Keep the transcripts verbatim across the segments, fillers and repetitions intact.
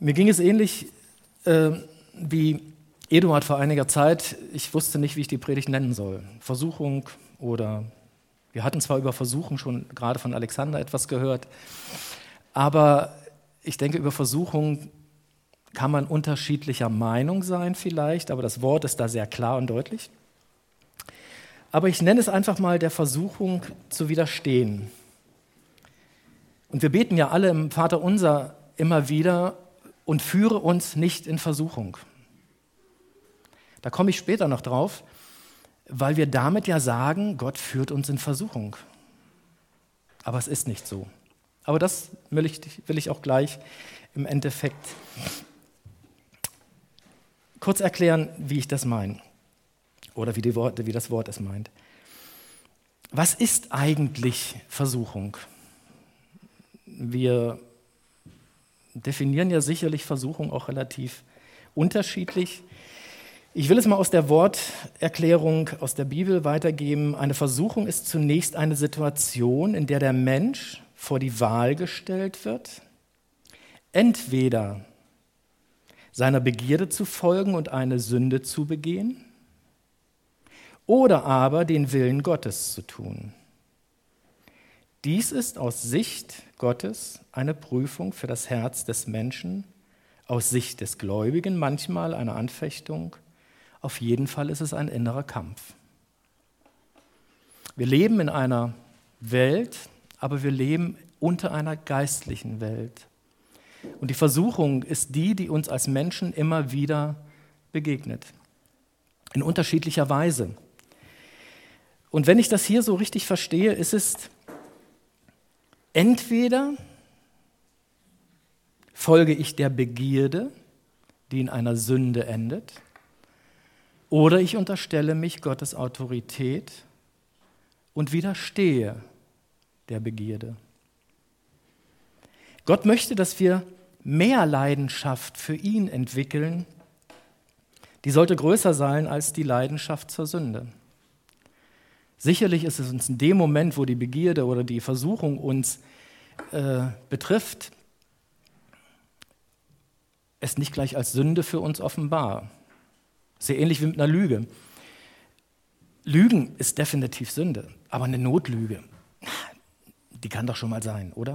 Mir ging es ähnlich äh, wie Eduard vor einiger Zeit. Ich wusste nicht, wie ich die Predigt nennen soll. Versuchung oder, wir hatten zwar über Versuchung schon gerade von Alexander etwas gehört, aber ich denke, über Versuchung kann man unterschiedlicher Meinung sein vielleicht, aber das Wort ist da sehr klar und deutlich. Aber ich nenne es einfach mal der Versuchung zu widerstehen. Und wir beten ja alle im Vaterunser immer wieder: und führe uns nicht in Versuchung. Da komme ich später noch drauf, weil wir damit ja sagen, Gott führt uns in Versuchung. Aber es ist nicht so. Aber das will ich, will ich auch gleich im Endeffekt kurz erklären, wie ich das meine. Oder wie, die Worte, wie das Wort es meint. Was ist eigentlich Versuchung? Wir definieren ja sicherlich Versuchung auch relativ unterschiedlich. Ich will es mal aus der Worterklärung aus der Bibel weitergeben. Eine Versuchung ist zunächst eine Situation, in der der Mensch vor die Wahl gestellt wird, entweder seiner Begierde zu folgen und eine Sünde zu begehen, oder aber den Willen Gottes zu tun. Dies ist aus Sicht Gottes eine Prüfung für das Herz des Menschen, aus Sicht des Gläubigen manchmal eine Anfechtung, auf jeden Fall ist es ein innerer Kampf. Wir leben in einer Welt, aber wir leben unter einer geistlichen Welt. Und die Versuchung ist die, die uns als Menschen immer wieder begegnet, in unterschiedlicher Weise. Und wenn ich das hier so richtig verstehe, ist es entweder folge ich der Begierde, die in einer Sünde endet, oder ich unterstelle mich Gottes Autorität und widerstehe der Begierde. Gott möchte, dass wir mehr Leidenschaft für ihn entwickeln. Die sollte größer sein als die Leidenschaft zur Sünde. Sicherlich ist es uns in dem Moment, wo die Begierde oder die Versuchung uns äh, betrifft, es nicht gleich als Sünde für uns offenbar. Sehr ähnlich wie mit einer Lüge. Lügen ist definitiv Sünde, aber eine Notlüge, die kann doch schon mal sein, oder?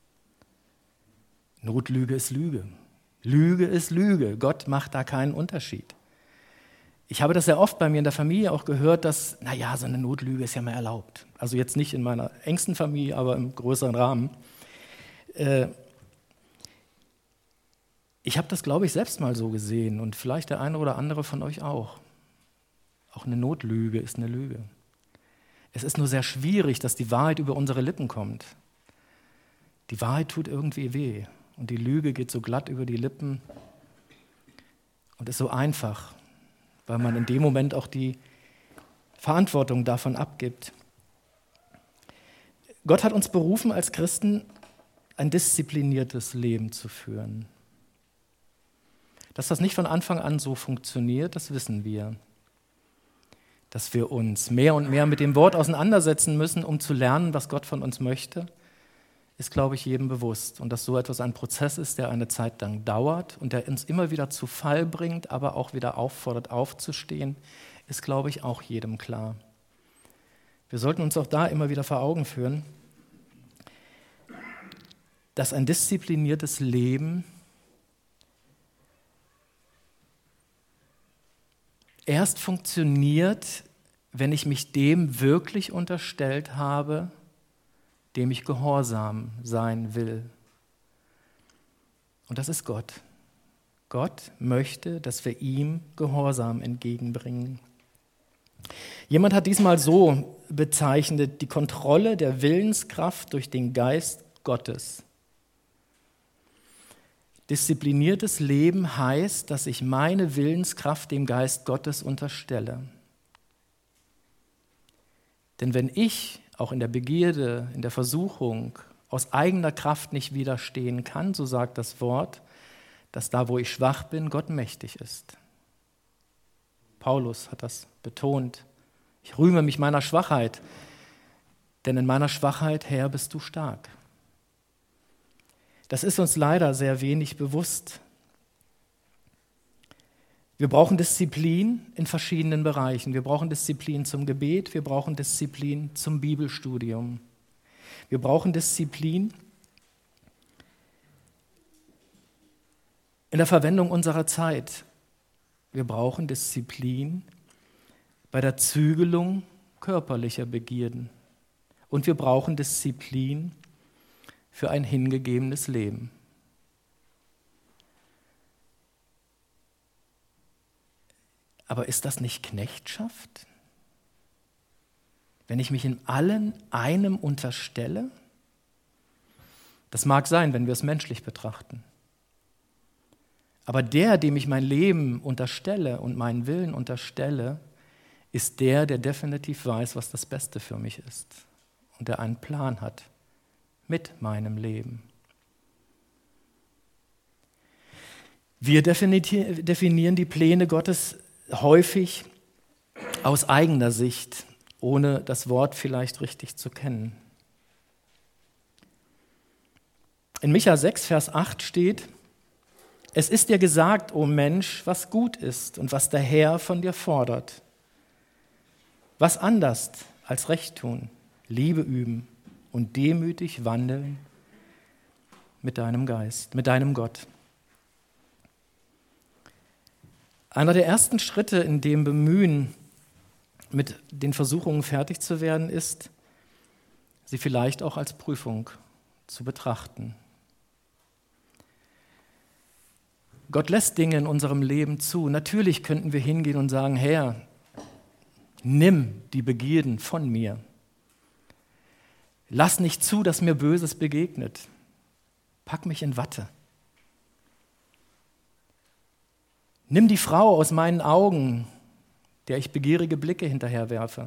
Notlüge ist Lüge. Lüge ist Lüge. Gott macht da keinen Unterschied. Ich habe das sehr oft bei mir in der Familie auch gehört, dass, naja, so eine Notlüge ist ja mal erlaubt. Also jetzt nicht in meiner engsten Familie, aber im größeren Rahmen. Äh, ich habe das, glaube ich, selbst mal so gesehen und vielleicht der eine oder andere von euch auch. Auch eine Notlüge ist eine Lüge. Es ist nur sehr schwierig, dass die Wahrheit über unsere Lippen kommt. Die Wahrheit tut irgendwie weh und die Lüge geht so glatt über die Lippen und ist so einfach, weil man in dem Moment auch die Verantwortung davon abgibt. Gott hat uns berufen, als Christen ein diszipliniertes Leben zu führen. Dass das nicht von Anfang an so funktioniert, das wissen wir. Dass wir uns mehr und mehr mit dem Wort auseinandersetzen müssen, um zu lernen, was Gott von uns möchte, ist, glaube ich, jedem bewusst. Und dass so etwas ein Prozess ist, der eine Zeit lang dauert und der uns immer wieder zu Fall bringt, aber auch wieder auffordert, aufzustehen, ist, glaube ich, auch jedem klar. Wir sollten uns auch da immer wieder vor Augen führen, dass ein diszipliniertes Leben erst funktioniert, wenn ich mich dem wirklich unterstellt habe, dem ich gehorsam sein will. Und das ist Gott. Gott möchte, dass wir ihm Gehorsam entgegenbringen. Jemand hat diesmal so bezeichnet: die Kontrolle der Willenskraft durch den Geist Gottes. Diszipliniertes Leben heißt, dass ich meine Willenskraft dem Geist Gottes unterstelle. Denn wenn ich auch in der Begierde, in der Versuchung aus eigener Kraft nicht widerstehen kann, so sagt das Wort, dass da, wo ich schwach bin, Gott mächtig ist. Paulus hat das betont. Ich rühme mich meiner Schwachheit, denn in meiner Schwachheit, Herr, bist du stark. Das ist uns leider sehr wenig bewusst. Wir brauchen Disziplin in verschiedenen Bereichen. Wir brauchen Disziplin zum Gebet, wir brauchen Disziplin zum Bibelstudium. Wir brauchen Disziplin in der Verwendung unserer Zeit. Wir brauchen Disziplin bei der Zügelung körperlicher Begierden. Und wir brauchen Disziplin für ein hingegebenes Leben. Aber ist das nicht Knechtschaft? Wenn ich mich in allen einem unterstelle? Das mag sein, wenn wir es menschlich betrachten. Aber der, dem ich mein Leben unterstelle und meinen Willen unterstelle, ist der, der definitiv weiß, was das Beste für mich ist und der einen Plan hat mit meinem Leben. Wir definieren die Pläne Gottes häufig aus eigener Sicht, ohne das Wort vielleicht richtig zu kennen. In Micha sechs, Vers acht steht: Es ist dir gesagt, o Mensch, was gut ist und was der Herr von dir fordert. Was anders als Recht tun, Liebe üben und demütig wandeln mit deinem Geist, mit deinem Gott. Einer der ersten Schritte in dem Bemühen, mit den Versuchungen fertig zu werden, ist, sie vielleicht auch als Prüfung zu betrachten. Gott lässt Dinge in unserem Leben zu. Natürlich könnten wir hingehen und sagen: Herr, nimm die Begierden von mir. Lass nicht zu, dass mir Böses begegnet. Pack mich in Watte. Nimm die Frau aus meinen Augen, der ich begierige Blicke hinterherwerfe.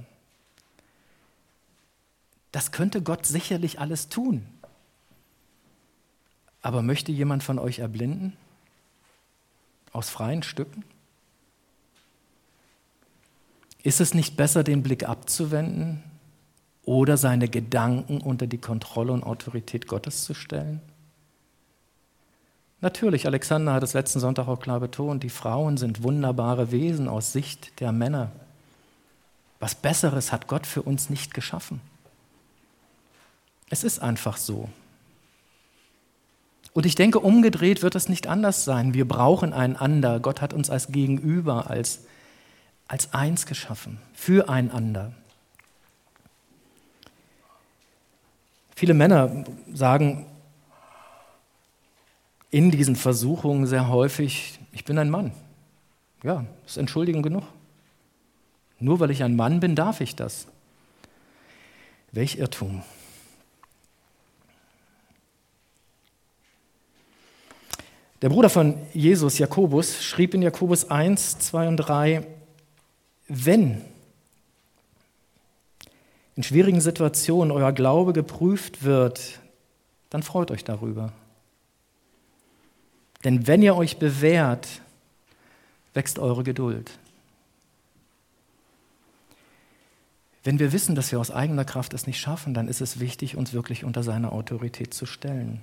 Das könnte Gott sicherlich alles tun. Aber möchte jemand von euch erblinden? Aus freien Stücken? Ist es nicht besser, den Blick abzuwenden oder seine Gedanken unter die Kontrolle und Autorität Gottes zu stellen? Natürlich, Alexander hat es letzten Sonntag auch klar betont, die Frauen sind wunderbare Wesen aus Sicht der Männer. Was Besseres hat Gott für uns nicht geschaffen. Es ist einfach so. Und ich denke, umgedreht wird es nicht anders sein. Wir brauchen einander. Gott hat uns als Gegenüber, als, als eins geschaffen, füreinander. Viele Männer sagen in diesen Versuchungen sehr häufig: Ich bin ein Mann. Ja, das ist Entschuldigung genug. Nur weil ich ein Mann bin, darf ich das. Welch Irrtum. Der Bruder von Jesus, Jakobus, schrieb in Jakobus eins, zwei und drei: Wenn in schwierigen Situationen euer Glaube geprüft wird, dann freut euch darüber. Denn wenn ihr euch bewährt, wächst eure Geduld. Wenn wir wissen, dass wir aus eigener Kraft es nicht schaffen, dann ist es wichtig, uns wirklich unter seine Autorität zu stellen.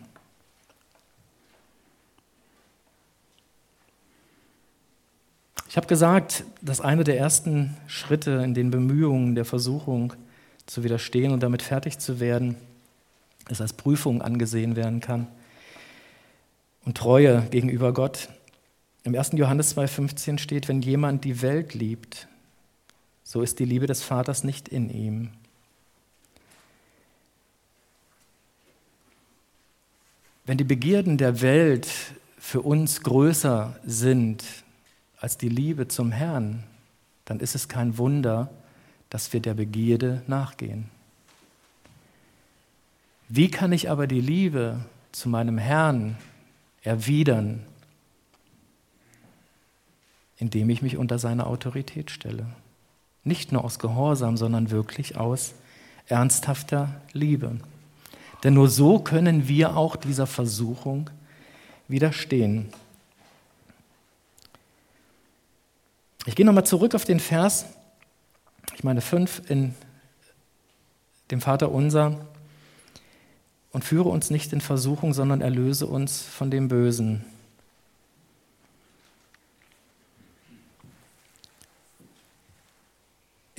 Ich habe gesagt, dass einer der ersten Schritte in den Bemühungen der Versuchung zu widerstehen und damit fertig zu werden, es als Prüfung angesehen werden kann. Und Treue gegenüber Gott. Im ersten Johannes zwei fünfzehn steht: Wenn jemand die Welt liebt, so ist die Liebe des Vaters nicht in ihm. Wenn die Begierden der Welt für uns größer sind als die Liebe zum Herrn, dann ist es kein Wunder, dass wir der Begierde nachgehen. Wie kann ich aber die Liebe zu meinem Herrn erwidern, indem ich mich unter seine Autorität stelle? Nicht nur aus Gehorsam, sondern wirklich aus ernsthafter Liebe. Denn nur so können wir auch dieser Versuchung widerstehen. Ich gehe nochmal zurück auf den Vers, ich meine fünf in dem Vaterunser: Und führe uns nicht in Versuchung, sondern erlöse uns von dem Bösen.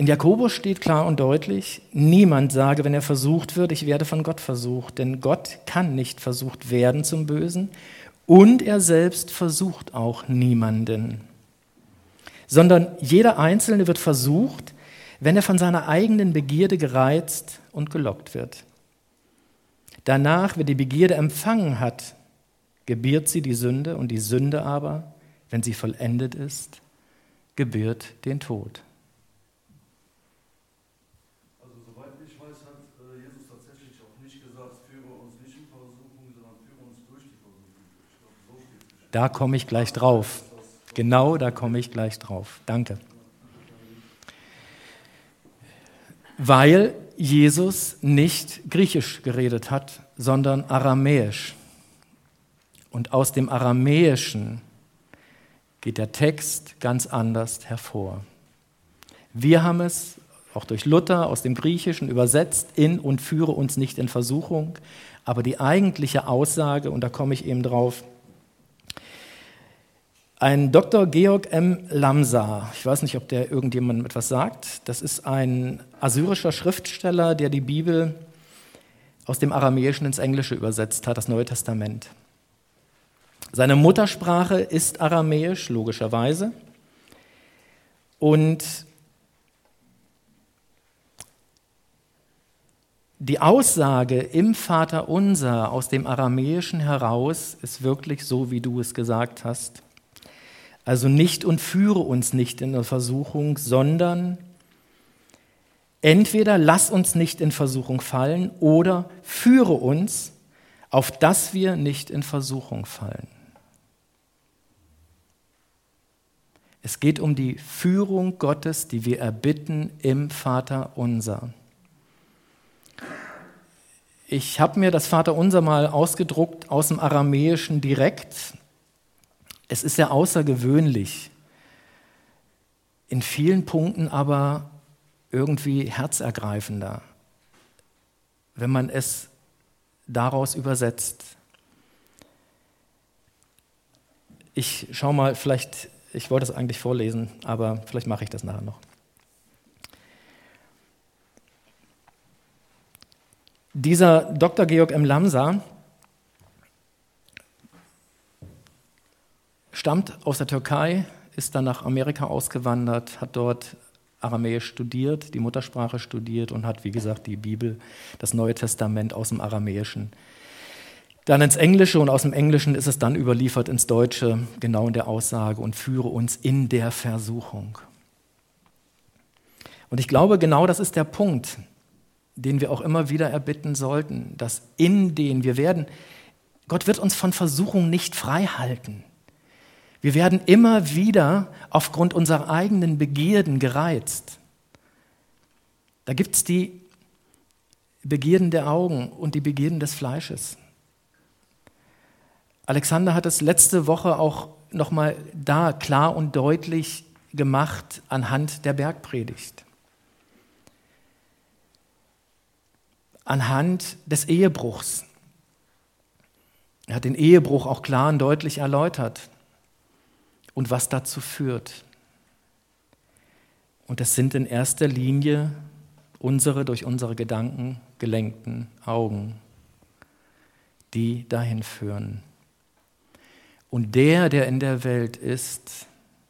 In Jakobus steht klar und deutlich, niemand sage, wenn er versucht wird, ich werde von Gott versucht, denn Gott kann nicht versucht werden zum Bösen und er selbst versucht auch niemanden, sondern jeder Einzelne wird versucht, wenn er von seiner eigenen Begierde gereizt und gelockt wird. Danach, wer die Begierde empfangen hat, gebiert sie die Sünde und die Sünde aber, wenn sie vollendet ist, gebiert den Tod. Da komme ich gleich drauf. Genau, da komme ich gleich drauf. Danke. Weil Jesus nicht Griechisch geredet hat, sondern Aramäisch. Und aus dem Aramäischen geht der Text ganz anders hervor. Wir haben es, auch durch Luther, aus dem Griechischen übersetzt in und führe uns nicht in Versuchung. Aber die eigentliche Aussage, und da komme ich eben drauf, ein Doktor Georg M. Lamsa, ich weiß nicht, ob der irgendjemandem etwas sagt, das ist ein assyrischer Schriftsteller, der die Bibel aus dem Aramäischen ins Englische übersetzt hat, das Neue Testament. Seine Muttersprache ist Aramäisch, logischerweise. Und die Aussage im Vaterunser aus dem Aramäischen heraus ist wirklich so, wie du es gesagt hast. Also nicht und führe uns nicht in eine Versuchung, sondern entweder lass uns nicht in Versuchung fallen oder führe uns, auf dass wir nicht in Versuchung fallen. Es geht um die Führung Gottes, die wir erbitten im Vaterunser. Ich habe mir das Vaterunser mal ausgedruckt aus dem Aramäischen direkt. Es ist ja außergewöhnlich, in vielen Punkten aber irgendwie herzergreifender, wenn man es daraus übersetzt. Ich schaue mal, vielleicht, ich wollte es eigentlich vorlesen, aber vielleicht mache ich das nachher noch. Dieser Doktor Georg M. Lamsa stammt aus der Türkei, ist dann nach Amerika ausgewandert, hat dort Aramäisch studiert, die Muttersprache studiert und hat, wie gesagt, die Bibel, das Neue Testament aus dem Aramäischen dann ins Englische und aus dem Englischen ist es dann überliefert ins Deutsche, genau in der Aussage und führe uns in der Versuchung. Und ich glaube, genau das ist der Punkt, den wir auch immer wieder erbitten sollten, dass in den wir werden, Gott wird uns von Versuchung nicht frei halten. Wir werden immer wieder aufgrund unserer eigenen Begierden gereizt. Da gibt es die Begierden der Augen und die Begierden des Fleisches. Alexander hat es letzte Woche auch nochmal da klar und deutlich gemacht anhand der Bergpredigt. Anhand des Ehebruchs. Er hat den Ehebruch auch klar und deutlich erläutert. Und was dazu führt. Und das sind in erster Linie unsere durch unsere Gedanken gelenkten Augen, die dahin führen. Und der, der in der Welt ist,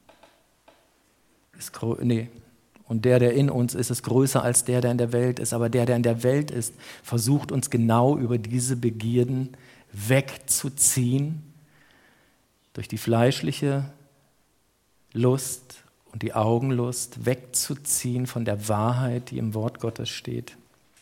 ist nee, und der, der in uns ist, ist größer als der, der in der Welt ist. Aber der, der in der Welt ist, versucht uns genau über diese Begierden wegzuziehen, durch die fleischliche Lust und die Augenlust wegzuziehen von der Wahrheit, die im Wort Gottes steht.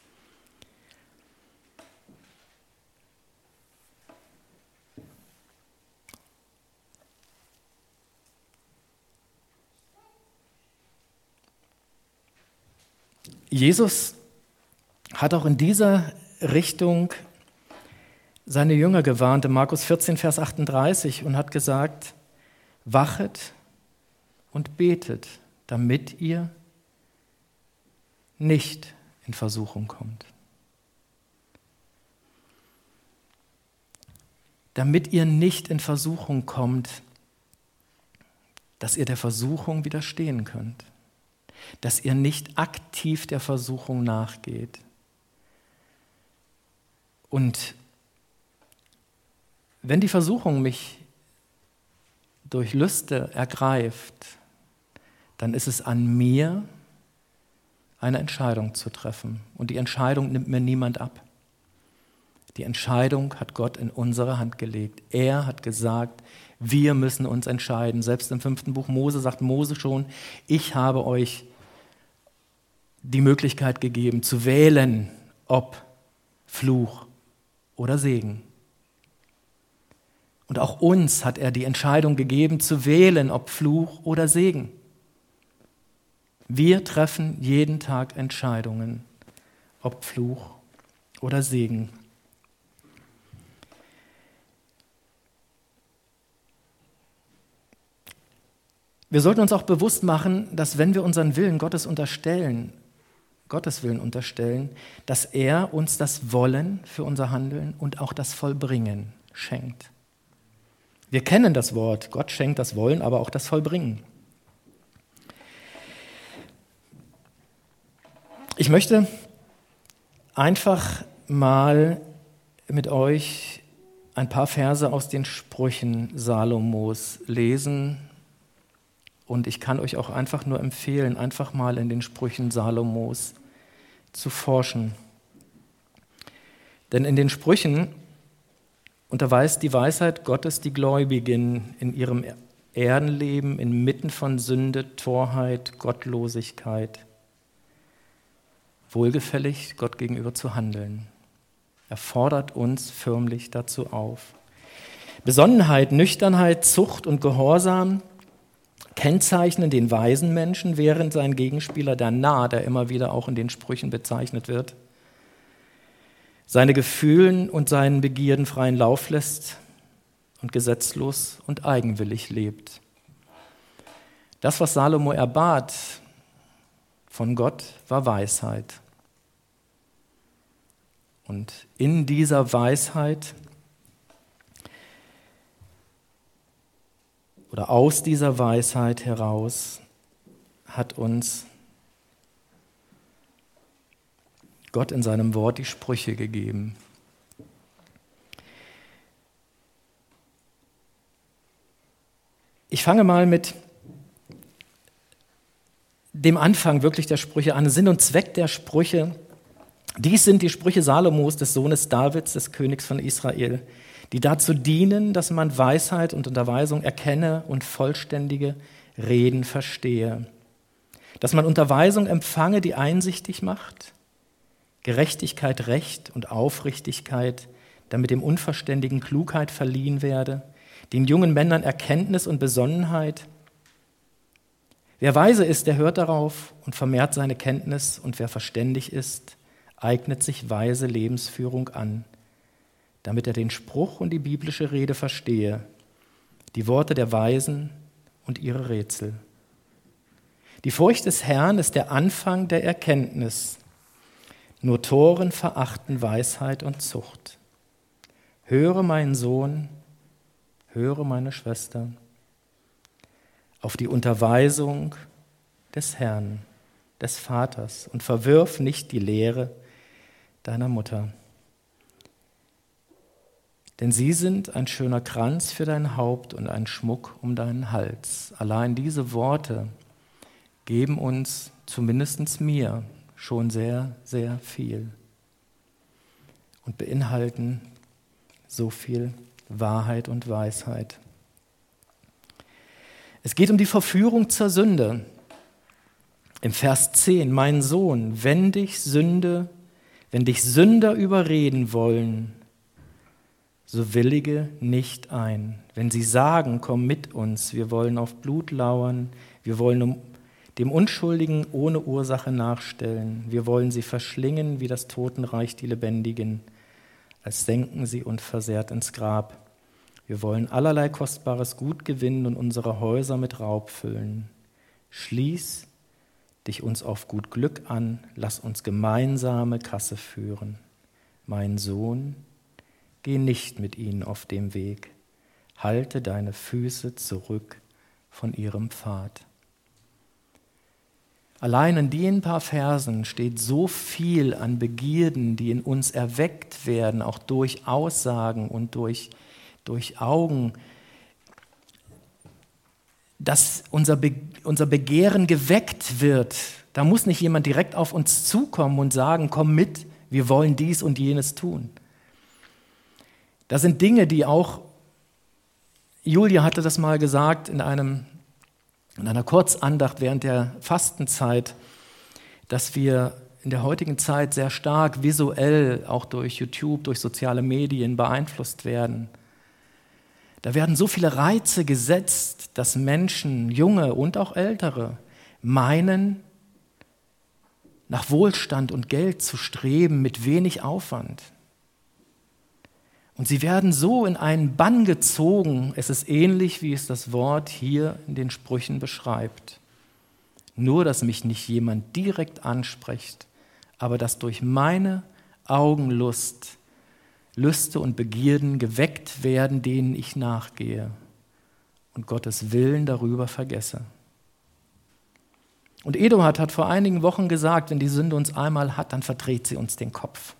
Jesus hat auch in dieser Richtung seine Jünger gewarnt, in Markus vierzehn, Vers achtunddreißig, und hat gesagt, wachet und betet, damit ihr nicht in Versuchung kommt. Damit ihr nicht in Versuchung kommt, dass ihr der Versuchung widerstehen könnt. dass ihr nicht aktiv der Versuchung nachgeht. Und wenn die Versuchung mich durch Lüste ergreift, dann ist es an mir, eine Entscheidung zu treffen. Und die Entscheidung nimmt mir niemand ab. Die Entscheidung hat Gott in unsere Hand gelegt. Er hat gesagt, wir müssen uns entscheiden. Selbst im fünften Buch Mose sagt Mose schon, ich habe euch die Möglichkeit gegeben, zu wählen, ob Fluch oder Segen. Und auch uns hat er die Entscheidung gegeben, zu wählen, ob Fluch oder Segen. Wir treffen jeden Tag Entscheidungen, ob Fluch oder Segen. Wir sollten uns auch bewusst machen, dass wenn wir unseren Willen Gottes unterstellen, Gottes Willen unterstellen, dass er uns das Wollen für unser Handeln und auch das Vollbringen schenkt. Wir kennen das Wort, Gott schenkt das Wollen, aber auch das Vollbringen. Ich möchte einfach mal mit euch ein paar Verse aus den Sprüchen Salomos lesen. Und ich kann euch auch einfach nur empfehlen, einfach mal in den Sprüchen Salomos zu forschen. Denn in den Sprüchen unterweist die Weisheit Gottes die Gläubigen in ihrem Erdenleben inmitten von Sünde, Torheit, Gottlosigkeit, wohlgefällig Gott gegenüber zu handeln. Er fordert uns förmlich dazu auf. Besonnenheit, Nüchternheit, Zucht und Gehorsam kennzeichnen den weisen Menschen, während sein Gegenspieler, der Narr, der immer wieder auch in den Sprüchen bezeichnet wird, seine Gefühlen und seinen Begierden freien Lauf lässt und gesetzlos und eigenwillig lebt. Das, was Salomo erbat von Gott, war Weisheit. Und in dieser Weisheit oder aus dieser Weisheit heraus hat uns Gott in seinem Wort die Sprüche gegeben. Ich fange mal mit dem Anfang wirklich der Sprüche an. Sinn und Zweck der Sprüche. Dies sind die Sprüche Salomos, des Sohnes Davids, des Königs von Israel, die dazu dienen, dass man Weisheit und Unterweisung erkenne und vollständige Reden verstehe. Dass man Unterweisung empfange, die einsichtig macht, Gerechtigkeit, Recht und Aufrichtigkeit, damit dem Unverständigen Klugheit verliehen werde, den jungen Männern Erkenntnis und Besonnenheit. Wer weise ist, der hört darauf und vermehrt seine Kenntnis, und wer verständig ist, eignet sich weise Lebensführung an, damit er den Spruch und die biblische Rede verstehe, die Worte der Weisen und ihre Rätsel. Die Furcht des Herrn ist der Anfang der Erkenntnis. Nur Toren verachten Weisheit und Zucht. Höre, mein Sohn, höre, meine Schwester, auf die Unterweisung des Herrn, des Vaters, und verwirf nicht die Lehre deiner Mutter. Denn sie sind ein schöner Kranz für dein Haupt und ein Schmuck um deinen Hals. Allein diese Worte geben uns, zumindest mir, schon sehr, sehr viel und beinhalten so viel Wahrheit und Weisheit. Es geht um die Verführung zur Sünde. Im Vers zehn, mein Sohn, wenn dich Sünde, wenn dich Sünder überreden wollen, so willige nicht ein. Wenn sie sagen, komm mit uns, wir wollen auf Blut lauern, wir wollen dem Unschuldigen ohne Ursache nachstellen, wir wollen sie verschlingen wie das Totenreich die Lebendigen, als senken sie unversehrt ins Grab. Wir wollen allerlei kostbares Gut gewinnen und unsere Häuser mit Raub füllen. Schließ dich uns auf gut Glück an, lass uns gemeinsame Kasse führen. Mein Sohn, geh nicht mit ihnen auf dem Weg, halte deine Füße zurück von ihrem Pfad. Allein in den paar Versen steht so viel an Begierden, die in uns erweckt werden, auch durch Aussagen und durch, durch Augen, dass unser, Be- unser Begehren geweckt wird. Da muss nicht jemand direkt auf uns zukommen und sagen, komm mit, wir wollen dies und jenes tun. Das sind Dinge, die auch, Julia hatte das mal gesagt in einem in einer Kurzandacht während der Fastenzeit, dass wir in der heutigen Zeit sehr stark visuell, auch durch YouTube, durch soziale Medien beeinflusst werden. Da werden so viele Reize gesetzt, dass Menschen, Junge und auch Ältere, meinen, nach Wohlstand und Geld zu streben mit wenig Aufwand. Und sie werden so in einen Bann gezogen, es ist ähnlich, wie es das Wort hier in den Sprüchen beschreibt. Nur, dass mich nicht jemand direkt anspricht, aber dass durch meine Augenlust Lüste und Begierden geweckt werden, denen ich nachgehe und Gottes Willen darüber vergesse. Und Eduard hat vor einigen Wochen gesagt, wenn die Sünde uns einmal hat, dann verdreht sie uns den Kopf.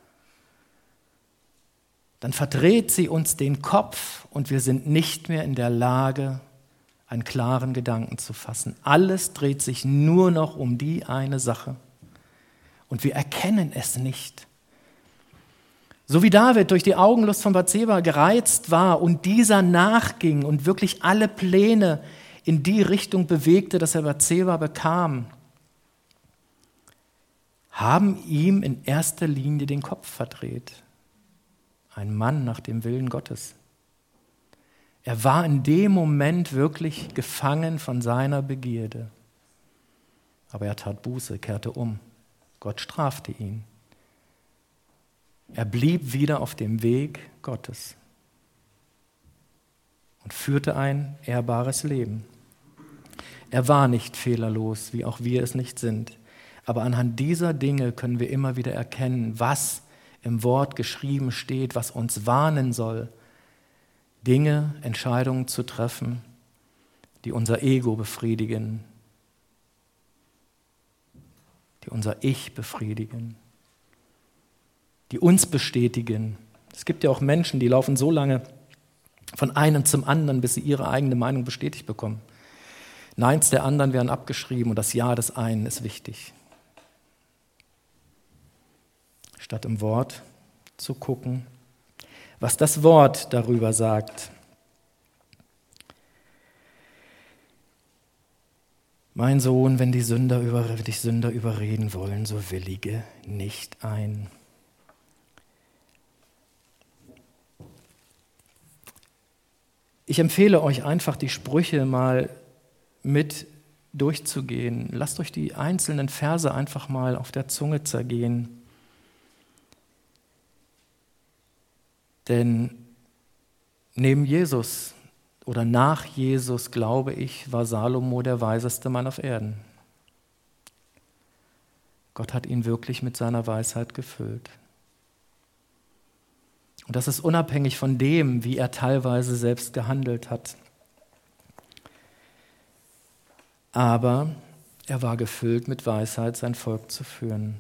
Dann verdreht sie uns den Kopf und wir sind nicht mehr in der Lage, einen klaren Gedanken zu fassen. Alles dreht sich nur noch um die eine Sache. Und wir erkennen es nicht. So wie David durch die Augenlust von Bathseba gereizt war und dieser nachging und wirklich alle Pläne in die Richtung bewegte, dass er Bathseba bekam, haben ihm in erster Linie den Kopf verdreht. Ein Mann nach dem Willen Gottes. Er war in dem Moment wirklich gefangen von seiner Begierde. Aber er tat Buße, kehrte um. Gott strafte ihn. Er blieb wieder auf dem Weg Gottes und führte ein ehrbares Leben. Er war nicht fehlerlos, wie auch wir es nicht sind. Aber anhand dieser Dinge können wir immer wieder erkennen, was im Wort geschrieben steht, was uns warnen soll, Dinge, Entscheidungen zu treffen, die unser Ego befriedigen, die unser Ich befriedigen, die uns bestätigen. Es gibt ja auch Menschen, die laufen so lange von einem zum anderen, bis sie ihre eigene Meinung bestätigt bekommen. Neins der anderen werden abgeschrieben und das Ja des einen ist wichtig. Statt im Wort zu gucken, was das Wort darüber sagt. Mein Sohn, wenn die Sünder über, wenn dich Sünder überreden wollen, so willige nicht ein. Ich empfehle euch einfach, die Sprüche mal mit durchzugehen. Lasst euch die einzelnen Verse einfach mal auf der Zunge zergehen. Denn neben Jesus oder nach Jesus, glaube ich, war Salomo der weiseste Mann auf Erden. Gott hat ihn wirklich mit seiner Weisheit gefüllt. Und das ist unabhängig von dem, wie er teilweise selbst gehandelt hat. Aber er war gefüllt mit Weisheit, sein Volk zu führen.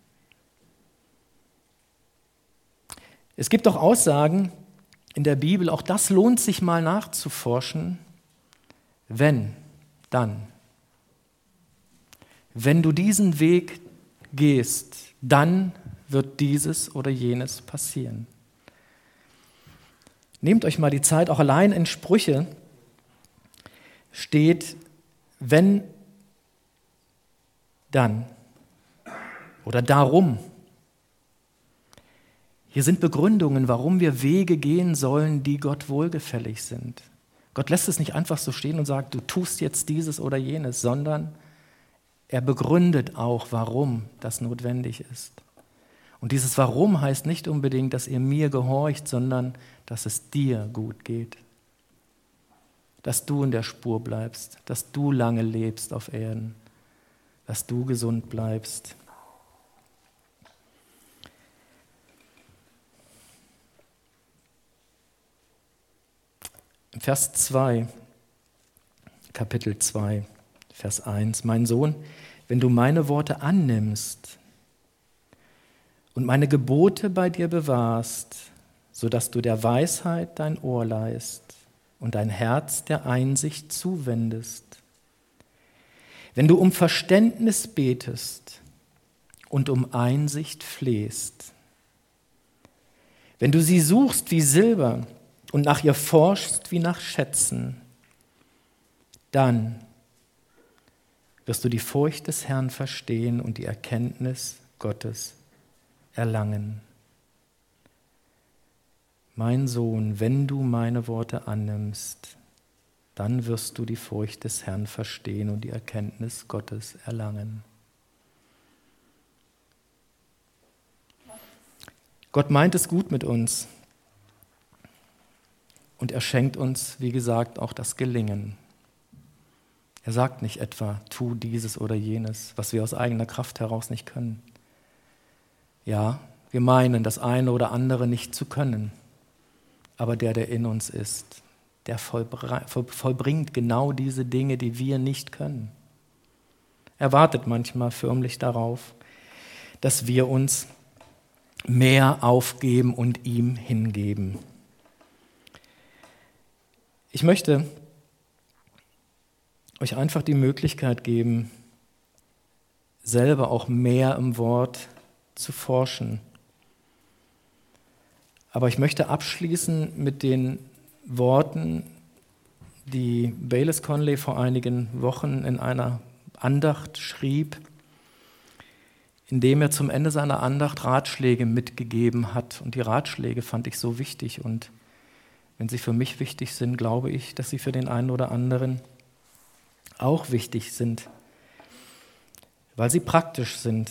Es gibt auch Aussagen in der Bibel, auch das lohnt sich mal nachzuforschen, wenn, dann. Wenn du diesen Weg gehst, dann wird dieses oder jenes passieren. Nehmt euch mal die Zeit, auch allein in Sprüche steht, wenn, dann oder darum. Hier sind Begründungen, warum wir Wege gehen sollen, die Gott wohlgefällig sind. Gott lässt es nicht einfach so stehen und sagt, du tust jetzt dieses oder jenes, sondern er begründet auch, warum das notwendig ist. Und dieses Warum heißt nicht unbedingt, dass ihr mir gehorcht, sondern dass es dir gut geht. Dass du in der Spur bleibst, dass du lange lebst auf Erden, dass du gesund bleibst. Vers zwei, Kapitel zwei, Vers eins. Mein Sohn, wenn du meine Worte annimmst und meine Gebote bei dir bewahrst, sodass du der Weisheit dein Ohr leihst und dein Herz der Einsicht zuwendest. Wenn du um Verständnis betest und um Einsicht flehst, wenn du sie suchst wie Silber und nach ihr forschst wie nach Schätzen, dann wirst du die Furcht des Herrn verstehen und die Erkenntnis Gottes erlangen. Mein Sohn, wenn du meine Worte annimmst, dann wirst du die Furcht des Herrn verstehen und die Erkenntnis Gottes erlangen. Gott meint es gut mit uns und er schenkt uns, wie gesagt, auch das Gelingen. Er sagt nicht etwa, tu dieses oder jenes, was wir aus eigener Kraft heraus nicht können. Ja, wir meinen, das eine oder andere nicht zu können, aber der, der in uns ist, der vollbringt genau diese Dinge, die wir nicht können. Er wartet manchmal förmlich darauf, dass wir uns mehr aufgeben und ihm hingeben. Ich möchte euch einfach die Möglichkeit geben, selber auch mehr im Wort zu forschen. Aber ich möchte abschließen mit den Worten, die Baylis Conley vor einigen Wochen in einer Andacht schrieb, indem er zum Ende seiner Andacht Ratschläge mitgegeben hat. Und die Ratschläge fand ich so wichtig. Und wenn sie für mich wichtig sind, glaube ich, dass sie für den einen oder anderen auch wichtig sind, weil sie praktisch sind.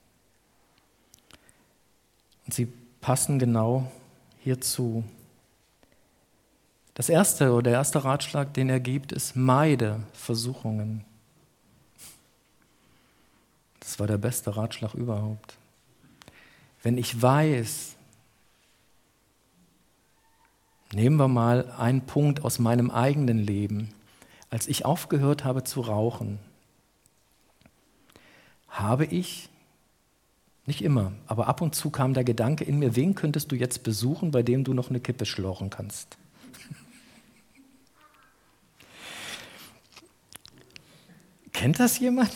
Und sie passen genau hierzu. Das erste oder der erste Ratschlag, den er gibt, ist: meide Versuchungen. Das war der beste Ratschlag überhaupt. Wenn ich weiß, nehmen wir mal einen Punkt aus meinem eigenen Leben. Als ich aufgehört habe zu rauchen, habe ich, nicht immer, aber ab und zu kam der Gedanke in mir: wen könntest du jetzt besuchen, bei dem du noch eine Kippe schlauchen kannst? Kennt das jemand?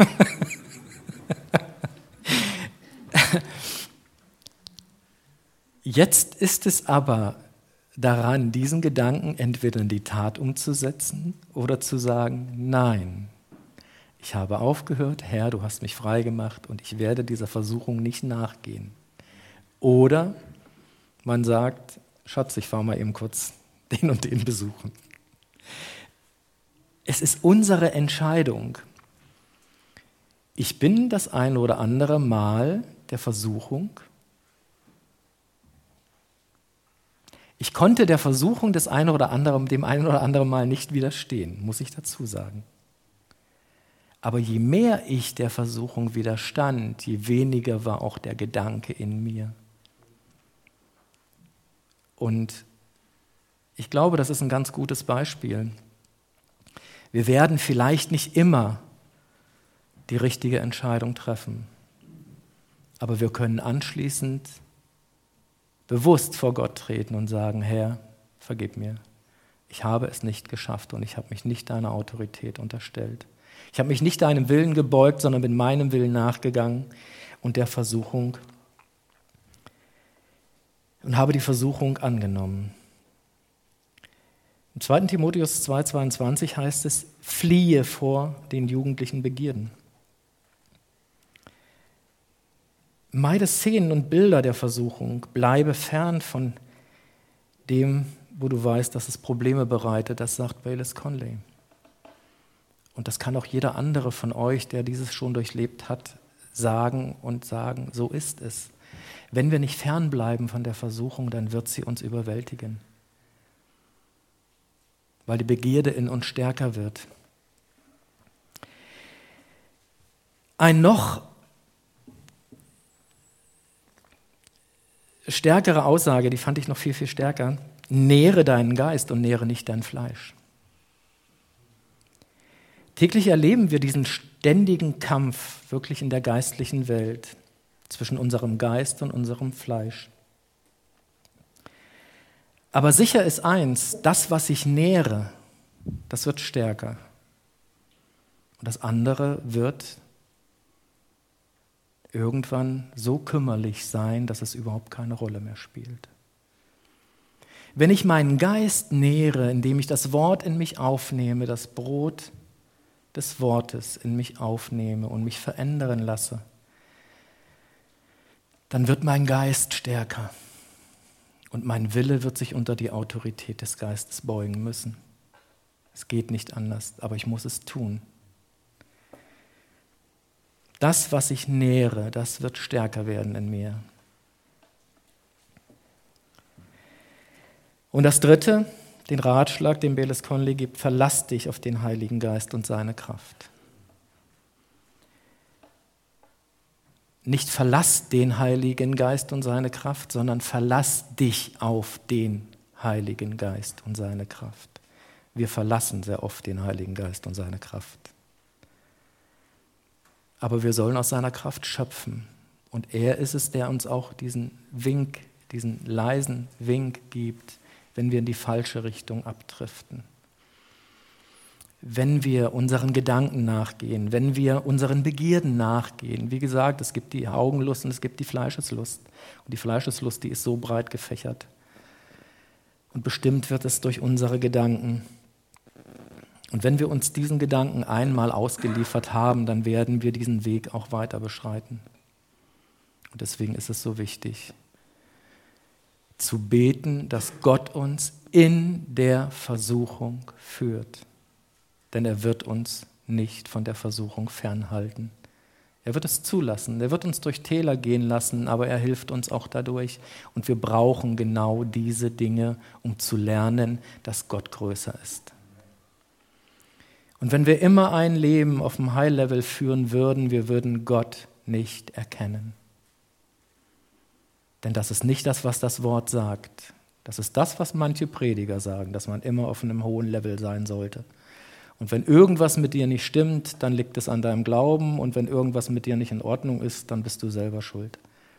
Jetzt ist es aber daran, diesen Gedanken entweder in die Tat umzusetzen oder zu sagen: Nein, ich habe aufgehört, Herr, du hast mich frei gemacht und ich werde dieser Versuchung nicht nachgehen. Oder man sagt: Schatz, ich fahre mal eben kurz den und den besuchen. Es ist unsere Entscheidung. Ich bin das ein oder andere Mal der Versuchung. Ich konnte der Versuchung des einen oder anderen, dem einen oder anderen Mal nicht widerstehen, muss ich dazu sagen. Aber je mehr ich der Versuchung widerstand, je weniger war auch der Gedanke in mir. Und ich glaube, das ist ein ganz gutes Beispiel. Wir werden vielleicht nicht immer die richtige Entscheidung treffen, aber wir können anschließend bewusst vor Gott treten und sagen: Herr, vergib mir. Ich habe es nicht geschafft und ich habe mich nicht deiner Autorität unterstellt. Ich habe mich nicht deinem Willen gebeugt, sondern bin meinem Willen nachgegangen und der Versuchung und habe die Versuchung angenommen. Im zweiten Timotheus zwei zweiundzwanzig heißt es: fliehe vor den jugendlichen Begierden. Meide Szenen und Bilder der Versuchung, bleibe fern von dem, wo du weißt, dass es Probleme bereitet, das sagt Baylis Conley. Und das kann auch jeder andere von euch, der dieses schon durchlebt hat, sagen und sagen: So ist es. Wenn wir nicht fernbleiben von der Versuchung, dann wird sie uns überwältigen, weil die Begierde in uns stärker wird. Ein noch stärkere Aussage, die fand ich noch viel, viel stärker: nähre deinen Geist und nähre nicht dein Fleisch. Täglich erleben wir diesen ständigen Kampf wirklich in der geistlichen Welt zwischen unserem Geist und unserem Fleisch. Aber sicher ist eins, das, was ich nähere, das wird stärker. Und das andere wird irgendwann so kümmerlich sein, dass es überhaupt keine Rolle mehr spielt. Wenn ich meinen Geist nähere, indem ich das Wort in mich aufnehme, das Brot des Wortes in mich aufnehme und mich verändern lasse, dann wird mein Geist stärker und mein Wille wird sich unter die Autorität des Geistes beugen müssen. Es geht nicht anders, aber ich muss es tun. Das, was ich nähere, das wird stärker werden in mir. Und das Dritte, den Ratschlag, den Baylis Conley gibt, verlass dich auf den Heiligen Geist und seine Kraft. Nicht verlass den Heiligen Geist und seine Kraft, sondern verlass dich auf den Heiligen Geist und seine Kraft. Wir verlassen sehr oft den Heiligen Geist und seine Kraft. Aber wir sollen aus seiner Kraft schöpfen. Und er ist es, der uns auch diesen Wink, diesen leisen Wink gibt, wenn wir in die falsche Richtung abdriften. Wenn wir unseren Gedanken nachgehen, wenn wir unseren Begierden nachgehen. Wie gesagt, es gibt die Augenlust und es gibt die Fleischeslust. Und die Fleischeslust, die ist so breit gefächert. Und bestimmt wird es durch unsere Gedanken. Und wenn wir uns diesen Gedanken einmal ausgeliefert haben, dann werden wir diesen Weg auch weiter beschreiten. Und deswegen ist es so wichtig, zu beten, dass Gott uns in der Versuchung führt. Denn er wird uns nicht von der Versuchung fernhalten. Er wird es zulassen, er wird uns durch Täler gehen lassen, aber er hilft uns auch dadurch. Und wir brauchen genau diese Dinge, um zu lernen, dass Gott größer ist. Und wenn wir immer ein Leben auf dem High-Level führen würden, wir würden Gott nicht erkennen. Denn das ist nicht das, was das Wort sagt. Das ist das, was manche Prediger sagen, dass man immer auf einem hohen Level sein sollte. Und wenn irgendwas mit dir nicht stimmt, dann liegt es an deinem Glauben. Und wenn irgendwas mit dir nicht in Ordnung ist, dann bist du selber schuld.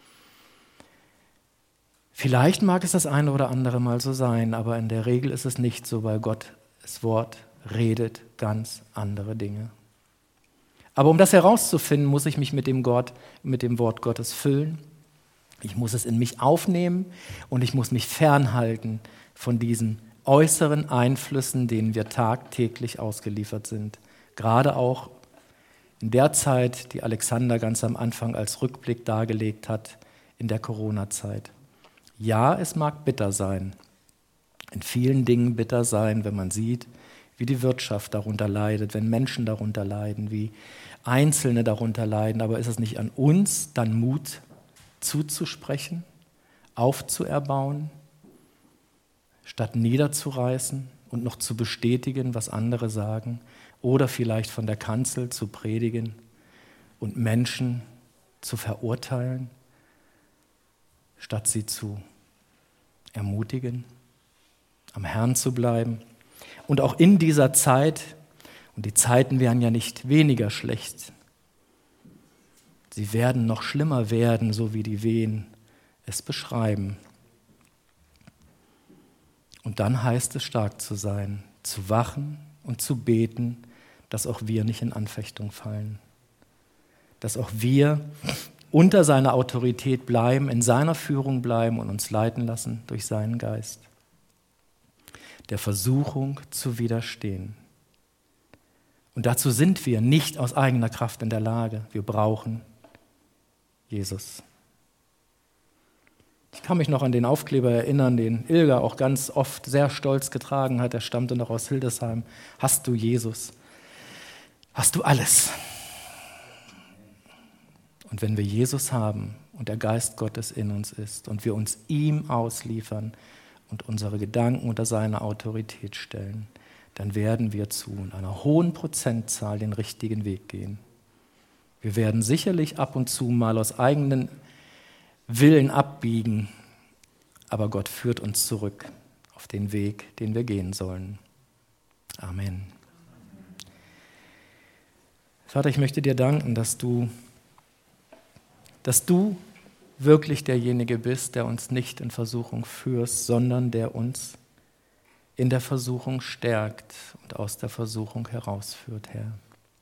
Vielleicht mag es das eine oder andere Mal so sein, aber in der Regel ist es nicht so, weil Gott, das Wort, redet ganz andere Dinge. Aber um das herauszufinden, muss ich mich mit dem Gott, mit dem Wort Gottes füllen. Ich muss es in mich aufnehmen und ich muss mich fernhalten von diesen äußeren Einflüssen, denen wir tagtäglich ausgeliefert sind. Gerade auch in der Zeit, die Alexander ganz am Anfang als Rückblick dargelegt hat, in der Corona-Zeit. Ja, es mag bitter sein, in vielen Dingen bitter sein, wenn man sieht, wie die Wirtschaft darunter leidet, wenn Menschen darunter leiden, wie Einzelne darunter leiden. Aber ist es nicht an uns, dann Mut zuzusprechen, aufzuerbauen, statt niederzureißen und noch zu bestätigen, was andere sagen, oder vielleicht von der Kanzel zu predigen und Menschen zu verurteilen, statt sie zu ermutigen, am Herrn zu bleiben. Und auch in dieser Zeit, und die Zeiten werden ja nicht weniger schlecht, sie werden noch schlimmer werden, so wie die Wehen es beschreiben. Und dann heißt es, stark zu sein, zu wachen und zu beten, dass auch wir nicht in Anfechtung fallen. Dass auch wir unter seiner Autorität bleiben, in seiner Führung bleiben und uns leiten lassen durch seinen Geist. Der Versuchung zu widerstehen. Und dazu sind wir nicht aus eigener Kraft in der Lage. Wir brauchen Jesus. Ich kann mich noch an den Aufkleber erinnern, den Ilga auch ganz oft sehr stolz getragen hat. Er stammte noch aus Hildesheim. Hast du Jesus? Hast du alles? Und wenn wir Jesus haben und der Geist Gottes in uns ist und wir uns ihm ausliefern und unsere Gedanken unter seine Autorität stellen, dann werden wir zu einer hohen Prozentzahl den richtigen Weg gehen. Wir werden sicherlich ab und zu mal aus eigenen Willen abbiegen, aber Gott führt uns zurück auf den Weg, den wir gehen sollen. Amen. Vater, ich möchte dir danken, dass du, dass du wirklich derjenige bist, der uns nicht in Versuchung führst, sondern der uns in der Versuchung stärkt und aus der Versuchung herausführt, Herr.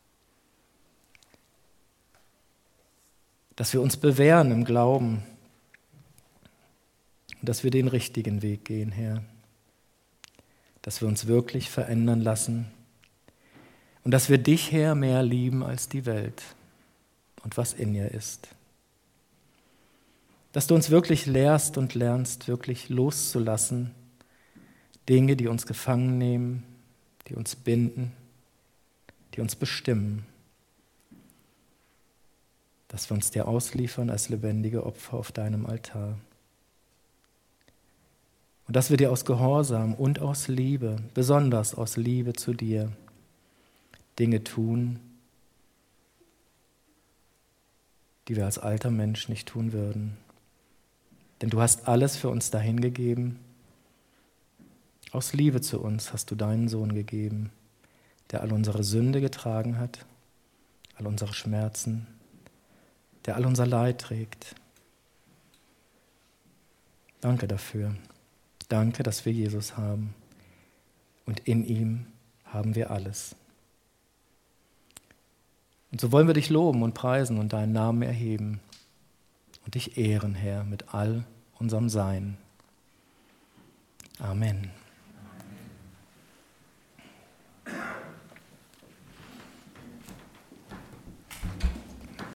Dass wir uns bewähren im Glauben und dass wir den richtigen Weg gehen, Herr. Dass wir uns wirklich verändern lassen und dass wir dich, Herr, mehr lieben als die Welt und was in ihr ist. Dass du uns wirklich lehrst und lernst, wirklich loszulassen, Dinge, die uns gefangen nehmen, die uns binden, die uns bestimmen. Dass wir uns dir ausliefern als lebendige Opfer auf deinem Altar. Und dass wir dir aus Gehorsam und aus Liebe, besonders aus Liebe zu dir, Dinge tun, die wir als alter Mensch nicht tun würden. Denn du hast alles für uns dahingegeben. Aus Liebe zu uns hast du deinen Sohn gegeben, der all unsere Sünde getragen hat, all unsere Schmerzen, der all unser Leid trägt. Danke dafür. Danke, dass wir Jesus haben. Und in ihm haben wir alles. Und so wollen wir dich loben und preisen und deinen Namen erheben und dich ehren, Herr, mit all unserem Sein. Amen.